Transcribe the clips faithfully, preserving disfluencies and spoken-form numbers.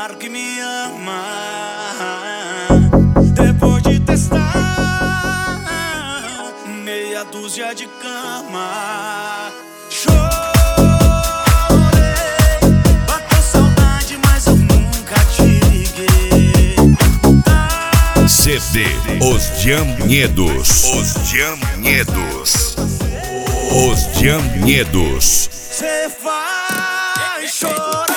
claro que me ama. Depois de testar meia dúzia de cama, chorei, bateu saudade, mas eu nunca te liguei. Ah, C D Os Jamniedos. Os Jamniedos. Os Jamniedos. cê vai chorar.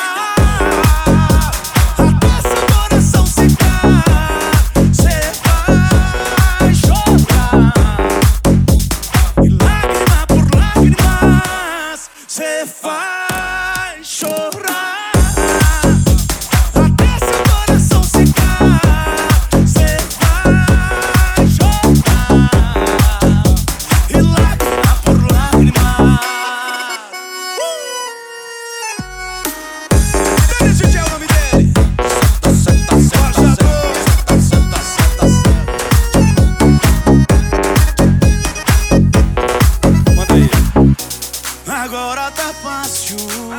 Cê vai chorar até seu coração secar. Cê vai chorar e lágrima por lágrima. Dennis D J é o nome dele. Senta, senta, senta, senta, senta, senta. Manda aí. Agora tá fácil.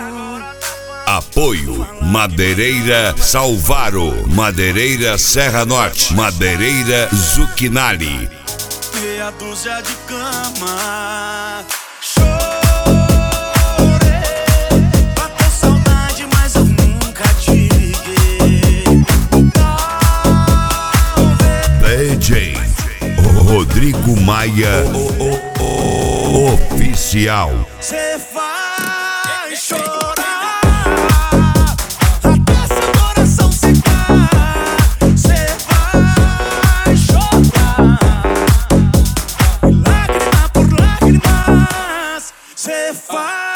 Apoio Madeireira Salvaro, Madeireira Serra Norte, Madeireira Zuchinali. Meia dúzia de cama, chorei, bateu saudade, mas eu nunca te liguei. D J Rodrigo Maia Oficial. Cê vai chorar até seu coração secar. Cê vai chorar e lágrima por lágrimas. Cê vai